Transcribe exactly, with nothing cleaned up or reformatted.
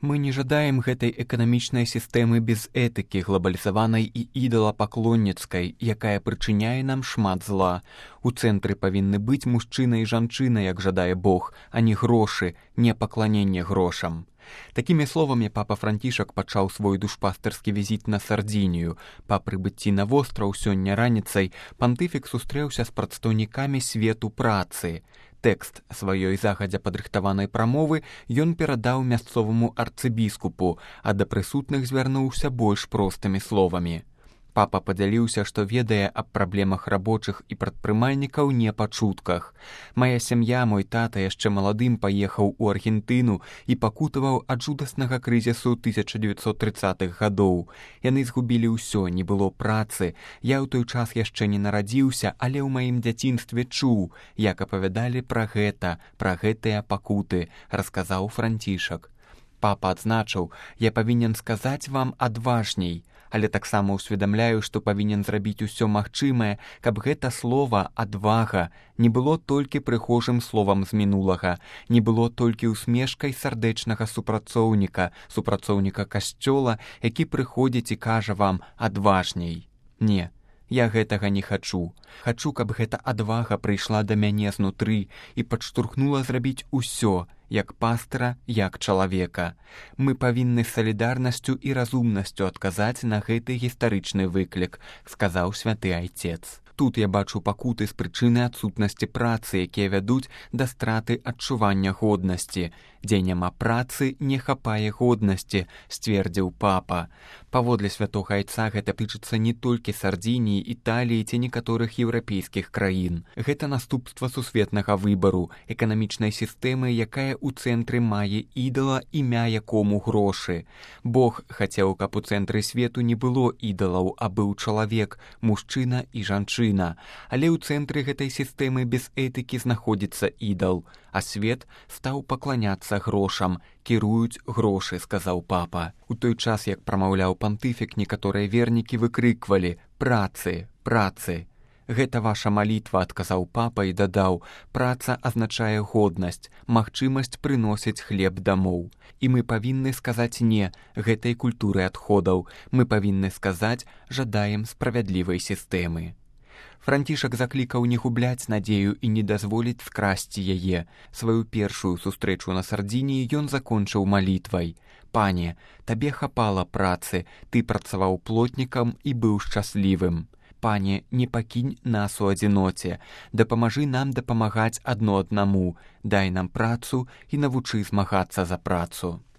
Мы не жадаем гэтай эканамічнай сістэмы без этыкі, глобалізаванай і ідалапаклонніцкай, якая прычыняе нам шмат зла. У цэнтры павінны быць мужчына і жанчына, як жадае Бог, а не грошы, не пакланенне грошам. Такімі словамі папа Францішак пачаў свой душпастэрскі візіт на Сардзінію. Па прыбыцці на востраў сёння раніцай пантыфік сустрэўся з прадстаўнікамі свету працы. Тэкст сваёй загадзя падрыхтаванай прамовы ён перадаў мясцоваму арцыбіскупу, а да прысутных звярнуўся больш простымі словамі. Папа падзяліўся, што ведае аб праблемах рабочых і прадпрымальнікаў не па чутках. Мая сям'я, мой тата яшчэ маладым паехаў у Аргентыну і пакутаваў ад жудаснага крызісу тысяча дзевяцьсот трыццатых гадоў. Яны згубілі ўсё, не было працы. Я ў той час яшчэ не нарадзіўся, але ў маім дзяцінстве чуў, як апавядалі пра гэта, пра гэтыя пакуты, расказаў Францішак. Папа адзначыў, я павінен сказаць вам адважней, але таксама ўсведамляю, што павінен зрабіць усё магчымае, каб гэта слова «адвага» не было толькі прыгожым словам з мінулага, не было толькі усмешкай сардэчнага супрацоўніка, супрацоўніка касцёла, які прыходзіць і кажа вам «адважней». Не, я гэтага не хачу. Хачу, каб гэта адвага прыйшла да мяне знутры і падштурхнула зрабіць усё, як пастыра, як чалавека. Мы павінны салідарнасцю і разумнасцю адказаць на гэты гістарычны выклік, сказаў святы айцец. Тут я бачу пакуты з прычыны адсутнасці працы, якія вядуць да страты адчування годнасці. Дзе няма працы, не хапае годнасці, сцвердзіў папа. Паводле святога айца гэта тычыцца не толькі Сардзініі, Італіі ці некаторых еўрапейскіх краін. Гэта наступства сусветнага выбару, эканамічнай сістэмы, якая ў цэнтры мае ідала, імя якому грошы. Бог хацеў, каб у цэнтры свету не было ідалаў, а быў чалавек, мужчына і жанчына. Але ў цэнтры гэтай сістэмы без этыкі знаходзіцца ідал, а свет стаў пакланяцца грошам. Кіруюць грошы, сказаў папа. У той час, як прамаўляў пантыфік, некаторыя вернікі выкрыквалі «працы, працы». Гэта ваша малітва, адказаў папа і дадаў, праца азначае годнасць, магчымасць прыносіць хлеб дамоў. І мы павінны сказаць не гэтай культуры адходаў, мы павінны сказаць жадаем справядлівай сістэмы. Францішак заклікаў не губляць надзею і не дазволіць скрасці яе. Сваю першую сустрэчу на Сардзініі ён закончыў малітвай. Пане, табе хапала працы, ты працаваў плотнікам і быў шчаслівым. Пане, не пакінь нас у адзіноце, дапамажы нам дапамагаць адно аднаму, дай нам працу і навучы змагацца за працу.